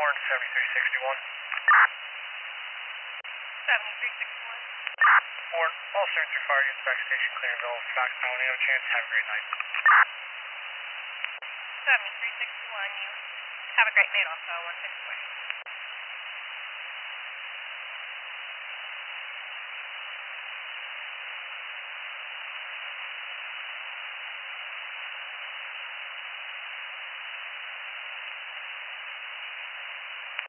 Warren, 7361. 7361. Warren, all 73 fire units back station Clearville. Fox Tower, when you have a chance, have a great night. 7361, you have a great night also, 150 West.